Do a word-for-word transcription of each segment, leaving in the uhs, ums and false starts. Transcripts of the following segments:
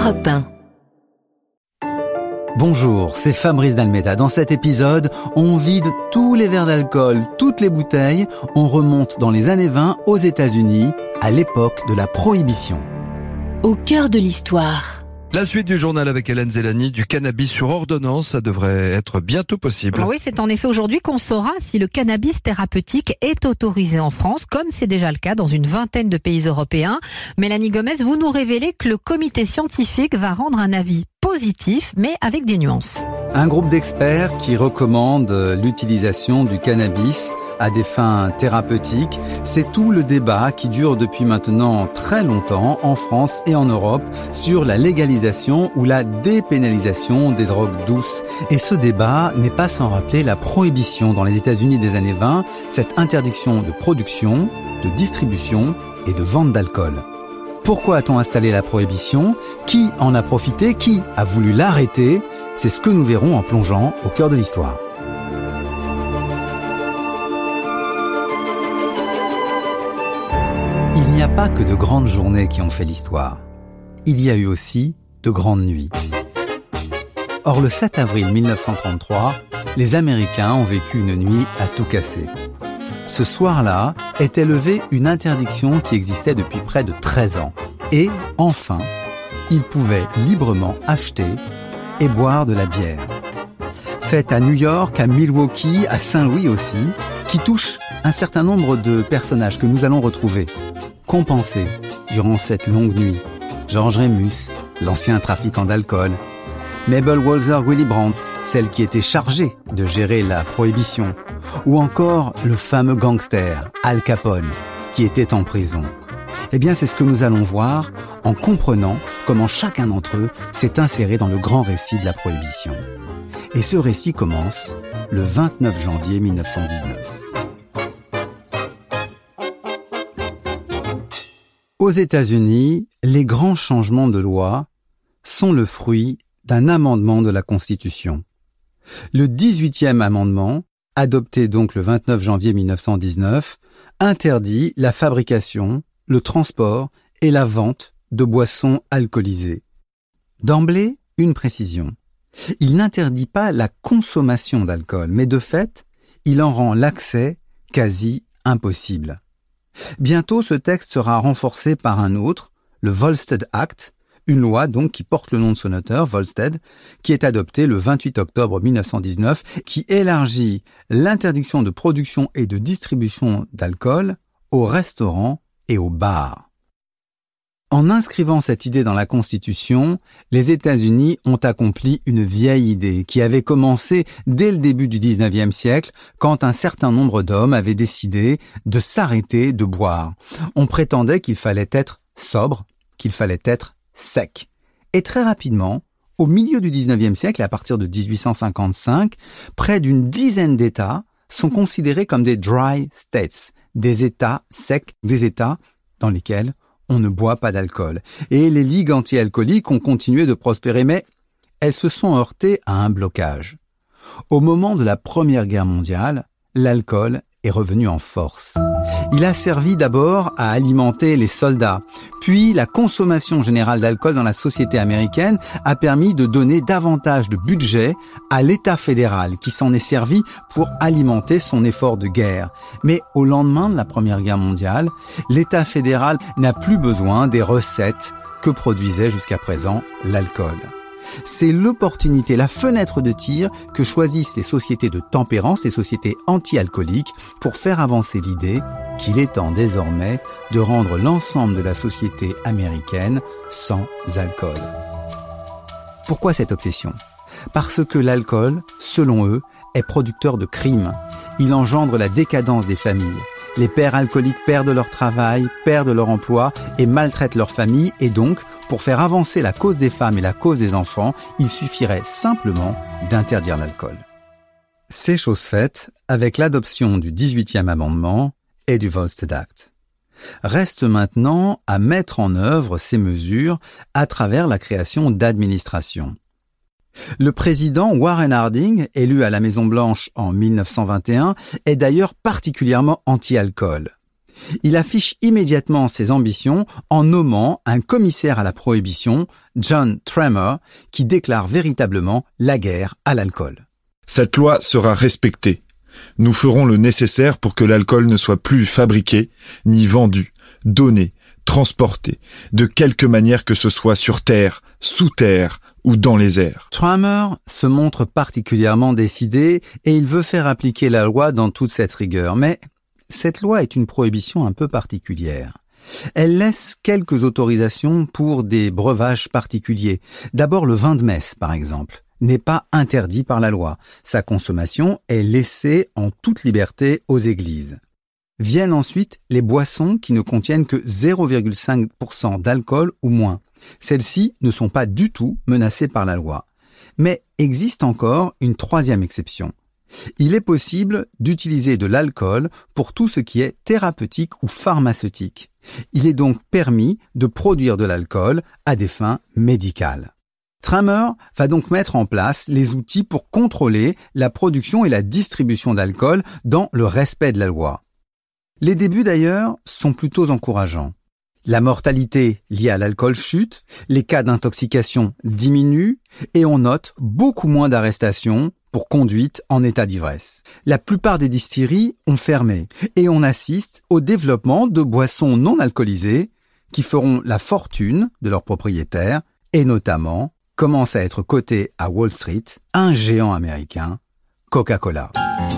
Europe un. Bonjour, c'est Fabrice Dalmeda. Dans cet épisode, on vide tous les verres d'alcool, toutes les bouteilles. On remonte dans les années vingt aux États-Unis, à l'époque de la Prohibition. Au cœur de l'histoire. La suite du journal avec Hélène Zélani, du cannabis sur ordonnance, ça devrait être bientôt possible. Oui, c'est en effet aujourd'hui qu'on saura si le cannabis thérapeutique est autorisé en France, comme c'est déjà le cas dans une vingtaine de pays européens. Mélanie Gomez, vous nous révélez que le comité scientifique va rendre un avis positif, mais avec des nuances. Un groupe d'experts qui recommande l'utilisation du cannabis à des fins thérapeutiques, c'est tout le débat qui dure depuis maintenant très longtemps en France et en Europe sur la légalisation ou la dépénalisation des drogues douces. Et ce débat n'est pas sans rappeler la prohibition dans les États-Unis des années vingt, cette interdiction de production, de distribution et de vente d'alcool. Pourquoi a-t-on installé la prohibition ? Qui en a profité ? Qui a voulu l'arrêter ? C'est ce que nous verrons en plongeant au cœur de l'histoire. Il n'y a pas que de grandes journées qui ont fait l'histoire. Il y a eu aussi de grandes nuits. Or, le sept avril mille neuf cent trente-trois, les Américains ont vécu une nuit à tout casser. Ce soir-là était levée une interdiction qui existait depuis près de treize ans. Et, enfin, ils pouvaient librement acheter et boire de la bière. Faite à New York, à Milwaukee, à Saint-Louis aussi, qui touche un certain nombre de personnages que nous allons retrouver. Compensés durant cette longue nuit. George Remus, l'ancien trafiquant d'alcool. Mabel Walzer Willy Brandt, celle qui était chargée de gérer la prohibition. Ou encore le fameux gangster Al Capone, qui était en prison. Eh bien, c'est ce que nous allons voir en comprenant comment chacun d'entre eux s'est inséré dans le grand récit de la prohibition. Et ce récit commence le vingt-neuf janvier mille neuf cent dix-neuf. Aux États-Unis, les grands changements de loi sont le fruit d'un amendement de la Constitution. Le dix-huitième amendement, adopté donc le vingt-neuf janvier mille neuf cent dix-neuf, interdit la fabrication, le transport et la vente de boissons alcoolisées. D'emblée, une précision. Il n'interdit pas la consommation d'alcool, mais de fait, il en rend l'accès quasi impossible. Bientôt, ce texte sera renforcé par un autre, le Volstead Act, une loi donc qui porte le nom de son auteur, Volstead, qui est adoptée le vingt-huit octobre mille neuf cent dix-neuf, qui élargit l'interdiction de production et de distribution d'alcool aux restaurants et aux bars. En inscrivant cette idée dans la Constitution, les États-Unis ont accompli une vieille idée qui avait commencé dès le début du dix-neuvième siècle, quand un certain nombre d'hommes avaient décidé de s'arrêter de boire. On prétendait qu'il fallait être sobre, qu'il fallait être sec. Et très rapidement, au milieu du dix-neuvième siècle, à partir de dix-huit cent cinquante-cinq, près d'une dizaine d'États sont considérés comme des dry states, des États secs, des États dans lesquels on ne boit pas d'alcool. Et les ligues anti-alcooliques ont continué de prospérer, mais elles se sont heurtées à un blocage. Au moment de la Première Guerre mondiale, l'alcool est revenu en force. Il a servi d'abord à alimenter les soldats, puis la consommation générale d'alcool dans la société américaine a permis de donner davantage de budget à l'État fédéral qui s'en est servi pour alimenter son effort de guerre. Mais au lendemain de la Première Guerre mondiale, l'État fédéral n'a plus besoin des recettes que produisait jusqu'à présent l'alcool. C'est l'opportunité, la fenêtre de tir que choisissent les sociétés de tempérance, les sociétés anti-alcooliques, pour faire avancer l'idée qu'il est temps désormais de rendre l'ensemble de la société américaine sans alcool. Pourquoi cette obsession ? Parce que l'alcool, selon eux, est producteur de crimes. Il engendre la décadence des familles. Les pères alcooliques perdent leur travail, perdent leur emploi et maltraitent leur famille. Et donc, pour faire avancer la cause des femmes et la cause des enfants, il suffirait simplement d'interdire l'alcool. C'est chose faite avec l'adoption du dix-huitième amendement et du Volstead Act. Reste maintenant à mettre en œuvre ces mesures à travers la création d'administrations. Le président Warren Harding, élu à la Maison-Blanche en mille neuf cent vingt et un, est d'ailleurs particulièrement anti-alcool. Il affiche immédiatement ses ambitions en nommant un commissaire à la prohibition, John Trammer, qui déclare véritablement la guerre à l'alcool. Cette loi sera respectée. Nous ferons le nécessaire pour que l'alcool ne soit plus fabriqué, ni vendu, donné, transporté, de quelque manière que ce soit sur terre, sous terre ou dans les airs. Trammer se montre particulièrement décidé et il veut faire appliquer la loi dans toute cette rigueur. Mais cette loi est une prohibition un peu particulière. Elle laisse quelques autorisations pour des breuvages particuliers. D'abord le vin de messe, par exemple, n'est pas interdit par la loi. Sa consommation est laissée en toute liberté aux églises. Viennent ensuite les boissons qui ne contiennent que zéro virgule cinq pour cent d'alcool ou moins. Celles-ci ne sont pas du tout menacées par la loi. Mais existe encore une troisième exception. Il est possible d'utiliser de l'alcool pour tout ce qui est thérapeutique ou pharmaceutique. Il est donc permis de produire de l'alcool à des fins médicales. Trammer va donc mettre en place les outils pour contrôler la production et la distribution d'alcool dans le respect de la loi. Les débuts d'ailleurs sont plutôt encourageants. La mortalité liée à l'alcool chute, les cas d'intoxication diminuent et on note beaucoup moins d'arrestations pour conduite en état d'ivresse. La plupart des distilleries ont fermé et on assiste au développement de boissons non alcoolisées qui feront la fortune de leurs propriétaires et notamment commence à être coté à Wall Street un géant américain, Coca-Cola.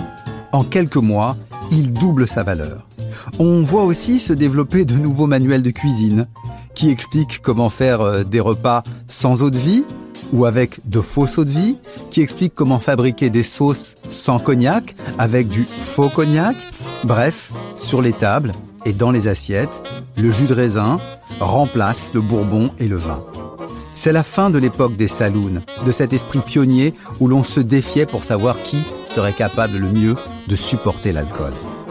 En quelques mois, il double sa valeur. On voit aussi se développer de nouveaux manuels de cuisine qui expliquent comment faire des repas sans eau de vie ou avec de fausses eau de vie, qui expliquent comment fabriquer des sauces sans cognac avec du faux cognac. Bref, sur les tables et dans les assiettes, le jus de raisin remplace le bourbon et le vin. C'est la fin de l'époque des saloons, de cet esprit pionnier où l'on se défiait pour savoir qui serait capable le mieux de supporter l'alcool.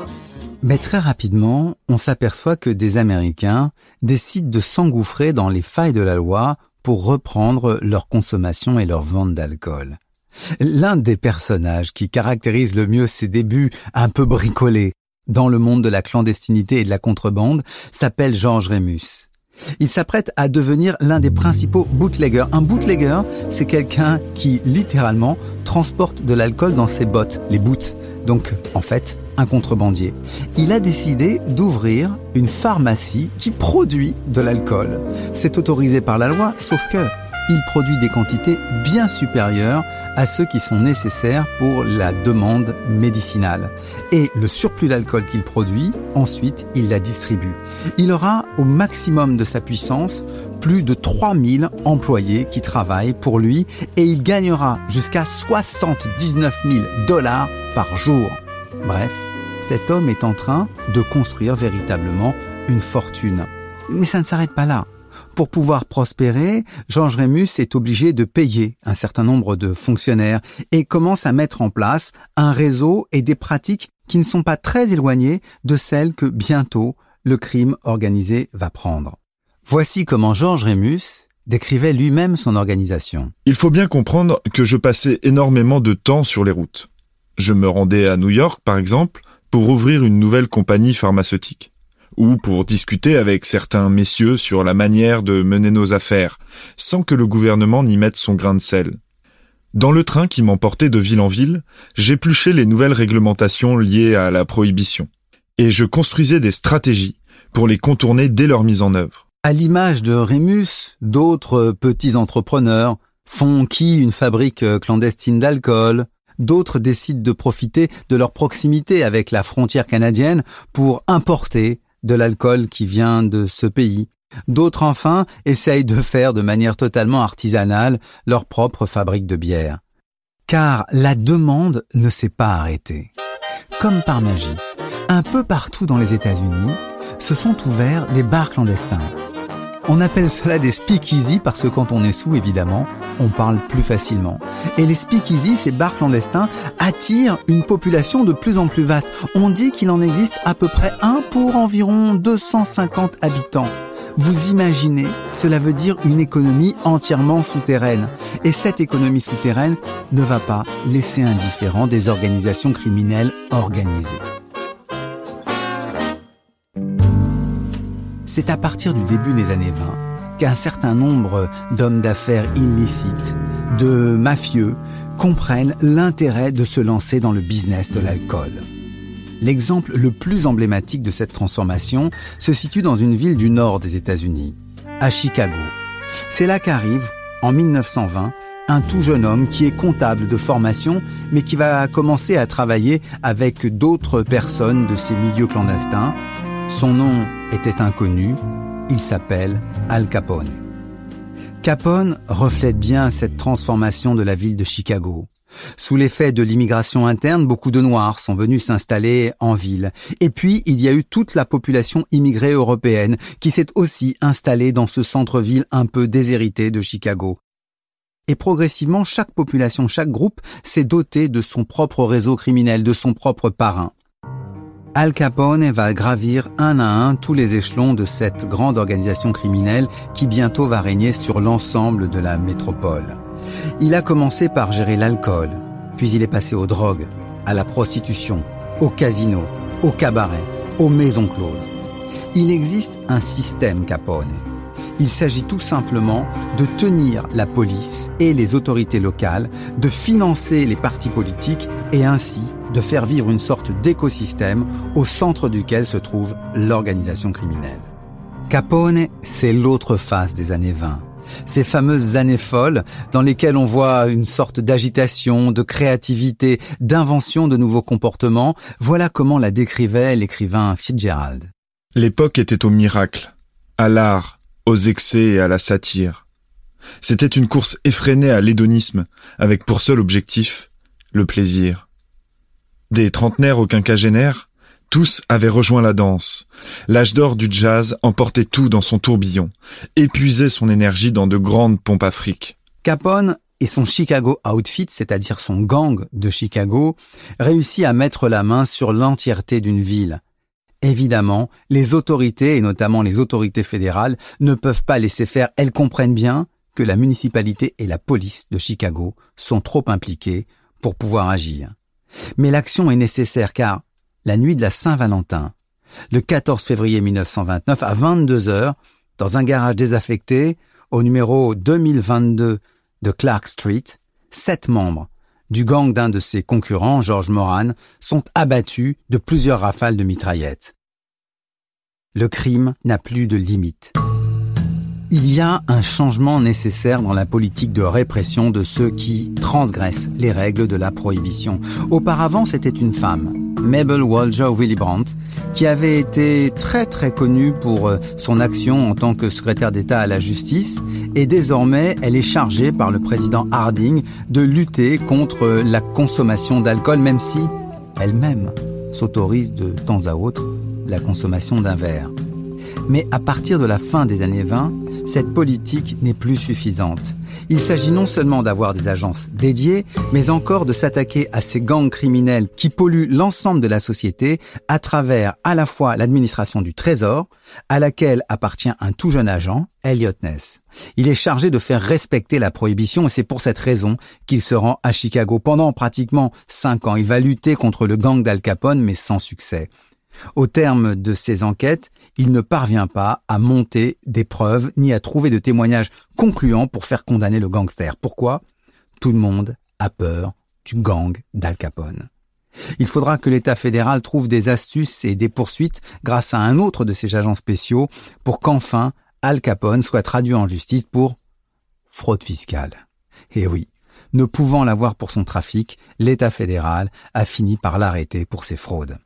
Mais très rapidement, on s'aperçoit que des Américains décident de s'engouffrer dans les failles de la loi pour reprendre leur consommation et leur vente d'alcool. L'un des personnages qui caractérise le mieux ces débuts un peu bricolés dans le monde de la clandestinité et de la contrebande s'appelle Georges Rémus. Il s'apprête à devenir l'un des principaux bootleggers. Un bootlegger, c'est quelqu'un qui, littéralement, transporte de l'alcool dans ses bottes, les boots. Donc, en fait, un contrebandier. Il a décidé d'ouvrir une pharmacie qui produit de l'alcool. C'est autorisé par la loi, sauf que il produit des quantités bien supérieures à ceux qui sont nécessaires pour la demande médicinale. Et le surplus d'alcool qu'il produit, ensuite, il la distribue. Il aura, au maximum de sa puissance, plus de trois mille employés qui travaillent pour lui et il gagnera jusqu'à soixante-dix-neuf mille dollars par jour. Bref, cet homme est en train de construire véritablement une fortune. Mais ça ne s'arrête pas là. Pour pouvoir prospérer, Georges Rémus est obligé de payer un certain nombre de fonctionnaires et commence à mettre en place un réseau et des pratiques qui ne sont pas très éloignées de celles que bientôt le crime organisé va prendre. Voici comment Georges Rémus décrivait lui-même son organisation. Il faut bien comprendre que je passais énormément de temps sur les routes. Je me rendais à New York, par exemple, pour ouvrir une nouvelle compagnie pharmaceutique. Ou pour discuter avec certains messieurs sur la manière de mener nos affaires, sans que le gouvernement n'y mette son grain de sel. Dans le train qui m'emportait de ville en ville, j'épluchais les nouvelles réglementations liées à la prohibition. Et je construisais des stratégies pour les contourner dès leur mise en œuvre. À l'image de Rémus, d'autres petits entrepreneurs font qui une fabrique clandestine d'alcool. D'autres décident de profiter de leur proximité avec la frontière canadienne pour importer de l'alcool qui vient de ce pays. D'autres, enfin, essayent de faire de manière totalement artisanale leur propre fabrique de bière. Car la demande ne s'est pas arrêtée. Comme par magie, un peu partout dans les États-Unis, se sont ouverts des bars clandestins. On appelle cela des speakeasy parce que quand on est sous, évidemment, on parle plus facilement. Et les speakeasy, ces bars clandestins, attirent une population de plus en plus vaste. On dit qu'il en existe à peu près un pour environ deux cent cinquante habitants. Vous imaginez, cela veut dire une économie entièrement souterraine. Et cette économie souterraine ne va pas laisser indifférents des organisations criminelles organisées. c'est à partir du début des années vingt qu'un certain nombre d'hommes d'affaires illicites, de mafieux, comprennent l'intérêt de se lancer dans le business de l'alcool. L'exemple le plus emblématique de cette transformation se situe dans une ville du nord des États-Unis, à Chicago. C'est là qu'arrive, en mille neuf cent vingt, un tout jeune homme qui est comptable de formation, mais qui va commencer à travailler avec d'autres personnes de ces milieux clandestins. Son nom était inconnu, il s'appelle Al Capone. Capone reflète bien cette transformation de la ville de Chicago. Sous l'effet de l'immigration interne, beaucoup de Noirs sont venus s'installer en ville. Et puis, il y a eu toute la population immigrée européenne qui s'est aussi installée dans ce centre-ville un peu déshérité de Chicago. Et progressivement, chaque population, chaque groupe s'est doté de son propre réseau criminel, de son propre parrain. Al Capone va gravir un à un tous les échelons de cette grande organisation criminelle qui bientôt va régner sur l'ensemble de la métropole. Il a commencé par gérer l'alcool, puis il est passé aux drogues, à la prostitution, au casino, au cabaret, aux maisons closes. Il existe un système Capone. Il s'agit tout simplement de tenir la police et les autorités locales, de financer les partis politiques et ainsi de faire vivre une sorte d'écosystème au centre duquel se trouve l'organisation criminelle. Capone, c'est l'autre face des années vingt. Ces fameuses années folles dans lesquelles on voit une sorte d'agitation, de créativité, d'invention de nouveaux comportements, voilà comment la décrivait l'écrivain Fitzgerald. L'époque était au miracle, à l'art, aux excès et à la satire. C'était une course effrénée à l'hédonisme, avec pour seul objectif le plaisir. Des trentenaires au quinquagénaire, tous avaient rejoint la danse. L'âge d'or du jazz emportait tout dans son tourbillon, épuisait son énergie dans de grandes pompes à fric. Capone et son Chicago Outfit, c'est-à-dire son gang de Chicago, réussit à mettre la main sur l'entièreté d'une ville. Évidemment, les autorités, et notamment les autorités fédérales, ne peuvent pas laisser faire. Elles comprennent bien que la municipalité et la police de Chicago sont trop impliquées pour pouvoir agir. Mais l'action est nécessaire car, la nuit de la Saint-Valentin, le quatorze février mille neuf cent vingt-neuf, à vingt-deux heures, dans un garage désaffecté, au numéro deux mille vingt-deux de Clark Street, sept membres du gang d'un de ses concurrents, George Moran, sont abattus de plusieurs rafales de mitraillettes. Le crime n'a plus de limite. Il y a un changement nécessaire dans la politique de répression de ceux qui transgressent les règles de la prohibition. Auparavant, c'était une femme, Mabel Walger Willibrandt, qui avait été très très connue pour son action en tant que secrétaire d'État à la justice et désormais elle est chargée par le président Harding de lutter contre la consommation d'alcool, même si elle-même s'autorise de temps à autre la consommation d'un verre. Mais à partir de la fin des années vingt, cette politique n'est plus suffisante. Il s'agit non seulement d'avoir des agences dédiées, mais encore de s'attaquer à ces gangs criminels qui polluent l'ensemble de la société à travers à la fois l'administration du Trésor, à laquelle appartient un tout jeune agent, Elliot Ness. Il est chargé de faire respecter la prohibition et c'est pour cette raison qu'il se rend à Chicago pendant pratiquement cinq ans. Il va lutter contre le gang d'Al Capone, mais sans succès. Au terme de ces enquêtes, il ne parvient pas à monter des preuves ni à trouver de témoignages concluants pour faire condamner le gangster. Pourquoi ? Tout le monde a peur du gang d'Al Capone. Il faudra que l'État fédéral trouve des astuces et des poursuites grâce à un autre de ses agents spéciaux pour qu'enfin Al Capone soit traduit en justice pour fraude fiscale. Et oui, ne pouvant l'avoir pour son trafic, l'État fédéral a fini par l'arrêter pour ses fraudes.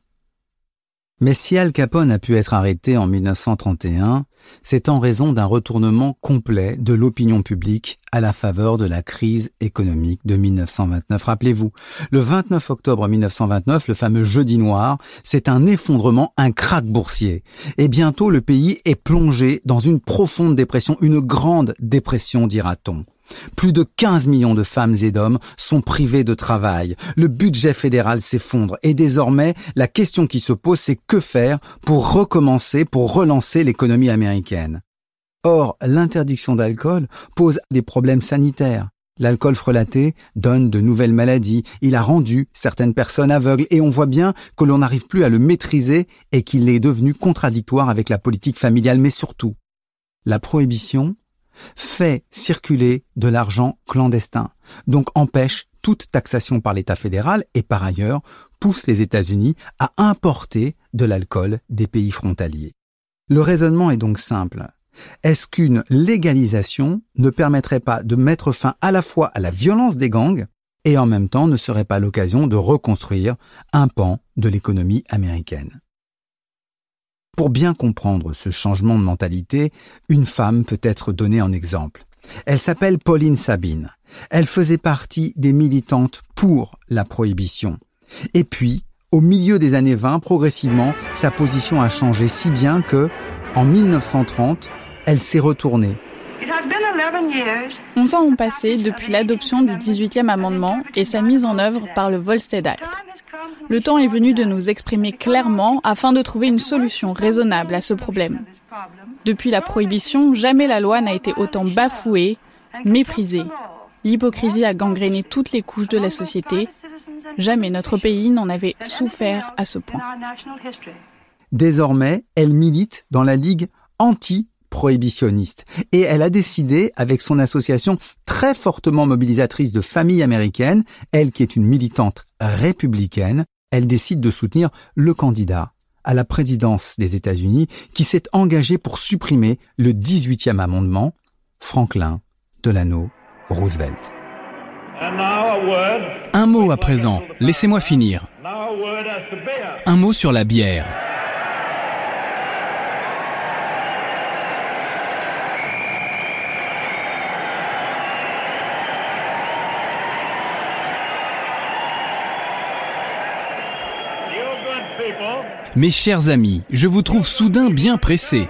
Mais si Al Capone a pu être arrêté en mille neuf cent trente et un, c'est en raison d'un retournement complet de l'opinion publique à la faveur de la crise économique de mille neuf cent vingt-neuf. Rappelez-vous, le vingt-neuf octobre mille neuf cent vingt-neuf, le fameux jeudi noir, c'est un effondrement, un krach boursier. Et bientôt, le pays est plongé dans une profonde dépression, une grande dépression, dira-t-on. Plus de quinze millions de femmes et d'hommes sont privés de travail. Le budget fédéral s'effondre et désormais, la question qui se pose, c'est que faire pour recommencer, pour relancer l'économie américaine. Or, l'interdiction d'alcool pose des problèmes sanitaires. L'alcool frelaté donne de nouvelles maladies, il a rendu certaines personnes aveugles et on voit bien que l'on n'arrive plus à le maîtriser et qu'il est devenu contradictoire avec la politique familiale. Mais surtout, la prohibition fait circuler de l'argent clandestin, donc empêche toute taxation par l'État fédéral et par ailleurs pousse les États-Unis à importer de l'alcool des pays frontaliers. Le raisonnement est donc simple. Est-ce qu'une légalisation ne permettrait pas de mettre fin à la fois à la violence des gangs et en même temps ne serait pas l'occasion de reconstruire un pan de l'économie américaine? Pour bien comprendre ce changement de mentalité, une femme peut être donnée en exemple. Elle s'appelle Pauline Sabine. Elle faisait partie des militantes pour la prohibition. Et puis, au milieu des années vingt, progressivement, sa position a changé si bien que, en mille neuf cent trente, elle s'est retournée. Onze ans ont passé depuis l'adoption du dix-huitième amendement et sa mise en œuvre par le Volstead Act. Le temps est venu de nous exprimer clairement afin de trouver une solution raisonnable à ce problème. Depuis la prohibition, jamais la loi n'a été autant bafouée, méprisée. L'hypocrisie a gangréné toutes les couches de la société. Jamais notre pays n'en avait souffert à ce point. Désormais, elle milite dans la Ligue anti-prohibitionniste et elle a décidé, avec son association très fortement mobilisatrice de familles américaines, elle qui est une militante républicaine, elle décide de soutenir le candidat à la présidence des États-Unis qui s'est engagé pour supprimer le dix-huitième amendement, Franklin Delano Roosevelt. Un mot à présent, laissez-moi finir. Un mot sur la bière. Mes chers amis, je vous trouve soudain bien pressés.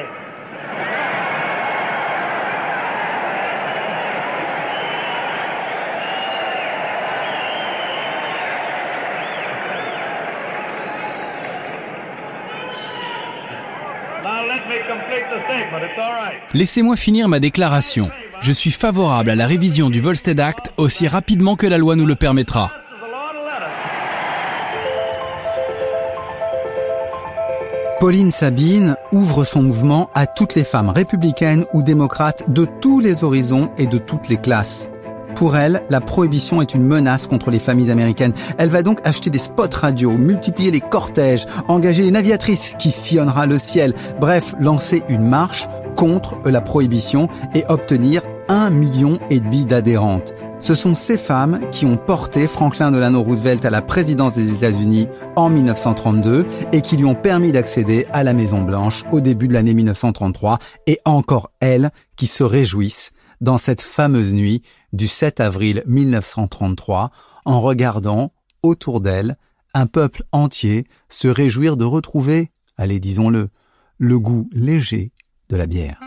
Laissez-moi finir ma déclaration. Je suis favorable à la révision du Volstead Act aussi rapidement que la loi nous le permettra. Pauline Sabine ouvre son mouvement à toutes les femmes républicaines ou démocrates de tous les horizons et de toutes les classes. Pour elle, la prohibition est une menace contre les familles américaines. Elle va donc acheter des spots radio, multiplier les cortèges, engager une aviatrice qui sillonnera le ciel, bref, lancer une marche contre la prohibition et obtenir un million et demi d'adhérentes. Ce sont ces femmes qui ont porté Franklin Delano Roosevelt à la présidence des États-Unis en mille neuf cent trente-deux et qui lui ont permis d'accéder à la Maison-Blanche au début de l'année mille neuf cent trente-trois, et encore elles qui se réjouissent dans cette fameuse nuit du sept avril mille neuf cent trente-trois en regardant autour d'elles un peuple entier se réjouir de retrouver, allez disons-le, le goût léger de la bière.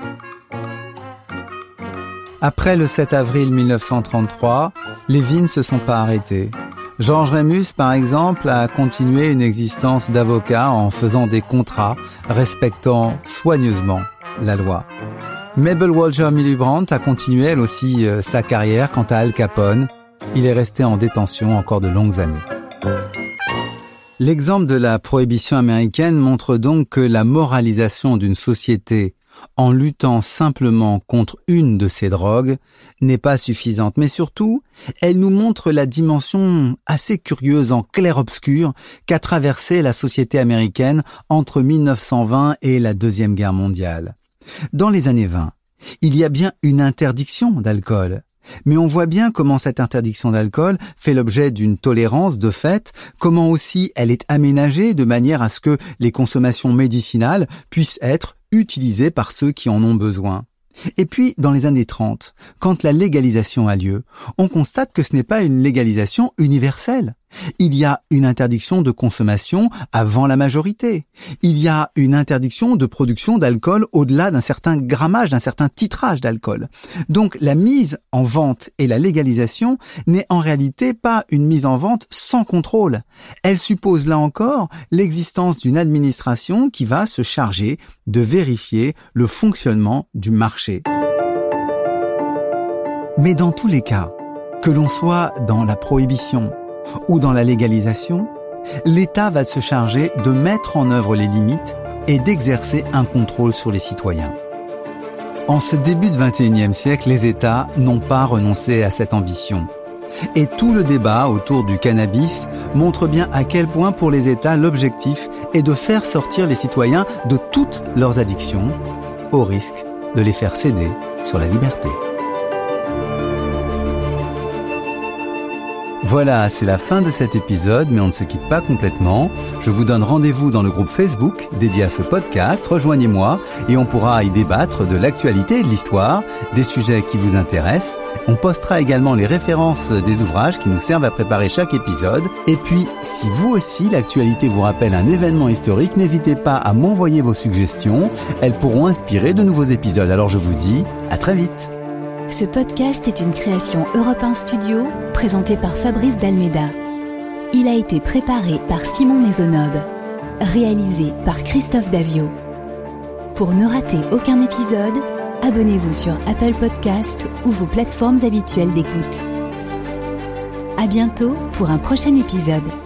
Après le sept avril mille neuf cent trente-trois, les vies ne se sont pas arrêtées. Georges Rémus, par exemple, a continué une existence d'avocat en faisant des contrats respectant soigneusement la loi. Mabel Walger Milibrandt a continué elle aussi euh, sa carrière. Quant à Al Capone, il est resté en détention encore de longues années. L'exemple de la prohibition américaine montre donc que la moralisation d'une société en luttant simplement contre une de ces drogues n'est pas suffisante. Mais surtout, elle nous montre la dimension assez curieuse en clair-obscur qu'a traversée la société américaine entre mille neuf cent vingt et la Deuxième Guerre mondiale. Dans les années vingt, il y a bien une interdiction d'alcool. Mais on voit bien comment cette interdiction d'alcool fait l'objet d'une tolérance de fait, comment aussi elle est aménagée de manière à ce que les consommations médicinales puissent être utilisées par ceux qui en ont besoin. Et puis, dans les années trente, quand la légalisation a lieu, on constate que ce n'est pas une légalisation universelle. Il y a une interdiction de consommation avant la majorité. Il y a une interdiction de production d'alcool au-delà d'un certain grammage, d'un certain titrage d'alcool. Donc, la mise en vente et la légalisation n'est en réalité pas une mise en vente sans contrôle. Elle suppose là encore l'existence d'une administration qui va se charger de vérifier le fonctionnement du marché. Mais dans tous les cas, Que l'on soit dans la prohibition ou dans la légalisation, l'État va se charger de mettre en œuvre les limites et d'exercer un contrôle sur les citoyens. En ce début de vingt et unième siècle, les États n'ont pas renoncé à cette ambition. Et tout le débat autour du cannabis montre bien à quel point pour les États l'objectif est de faire sortir les citoyens de toutes leurs addictions, au risque de les faire céder sur la liberté. Voilà, c'est la fin de cet épisode, mais on ne se quitte pas complètement. Je vous donne rendez-vous dans le groupe Facebook dédié à ce podcast. Rejoignez-moi et on pourra y débattre de l'actualité et de l'histoire, des sujets qui vous intéressent. On postera également les références des ouvrages qui nous servent à préparer chaque épisode. Et puis, si vous aussi, l'actualité vous rappelle un événement historique, n'hésitez pas à m'envoyer vos suggestions. Elles pourront inspirer de nouveaux épisodes. Alors je vous dis à très vite. Ce podcast est une création Europe un Studio, présentée par Fabrice Dalmeda. Il a été préparé par Simon Maisonneuve, réalisé par Christophe Davio. Pour ne rater aucun épisode, abonnez-vous sur Apple Podcasts ou vos plateformes habituelles d'écoute. À bientôt pour un prochain épisode.